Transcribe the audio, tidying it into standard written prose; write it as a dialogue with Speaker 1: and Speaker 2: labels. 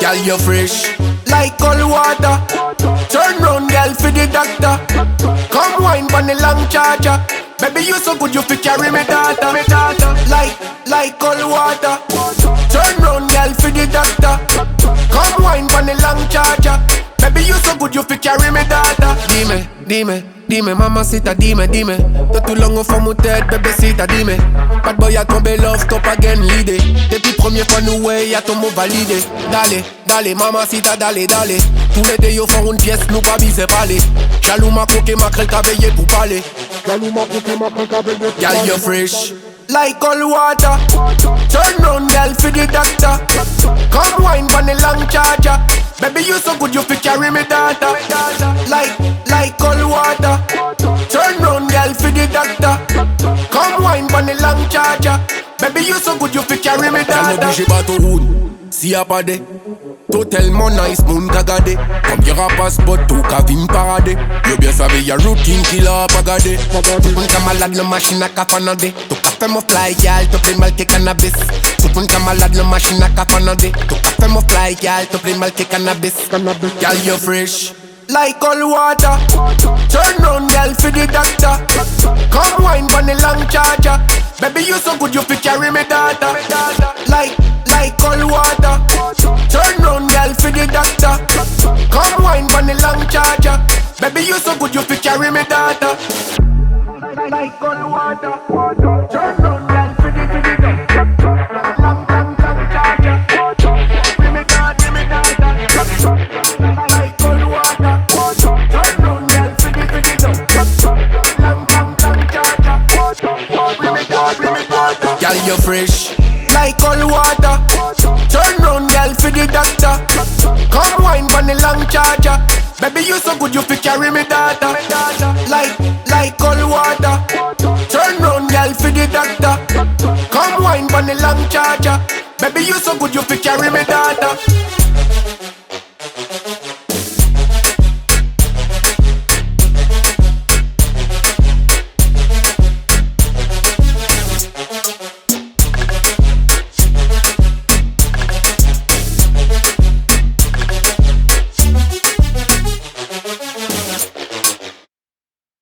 Speaker 1: Girl, you fresh like cold water. Turn round, girl, for the doctor. Come wine pon the long charger. Baby, you so good, you fi carry me data. Like cold water. Turn round, girl, for the doctor. Come wine pon the long charger. Baby, you so good, you fi carry me data. Dime, mamacita, dime. T'as tout long au fond mon tête, bébé, si t'as dime. Bad boy a tombé love, top again l'idée. Depuis première fois nous way, y'a ton mot validé. Dale, mamacita, dale. Tous les deux, yo font une pièce, nous pas bise parler. Jaloux ma coque, ma crête à veiller pour parler. Girl, you fresh like cold water. Turn round, girl, for the doctor. Come wine pon the long charger. Baby, you so good, you fi carry me data. Like cold water. Turn round, girl, for the doctor. Come wine pon the long charger. Baby, you so good, you fi carry me data. J'en obligé pas ton route, si y'a pas de. Tout tellement nice, moun ka gade. Comme y'aura pas spot, tout ka vin parade. Yo bien savez, y'a routine qui l'a pas gardé. Tout moun ka malade, le machine a ka fanade. Tout ka fait mon fly, gal, tout plein mal que cannabis. Tout moun ka malade, le machine a ka fanade. Tout ka fait mon fly, gal, tout plein mal que cannabis. Gal, you fresh like cold water. Turn round, girl, for the doctor. Come wine pon the long charger. Baby, you so good, you fi carry me data. Like cold water. Turn round, girl, for the doctor. Come wine pon the long charger. Baby, you so good, you fi carry me data. Like cold water. Turn round, girl, for the doctor. Long charger. Give me data. Like cold water. Turn round, girl, for the doctor. Long charger. Girl, you fresh like cold water. Turn round, girl, for the doctor. Come wine pon the long charger. Baby, you so good, you fi carry me data. Like cold water. Turn round, girl, for the doctor. Come wine pon the long charger. Baby, you so good, you fi carry me data.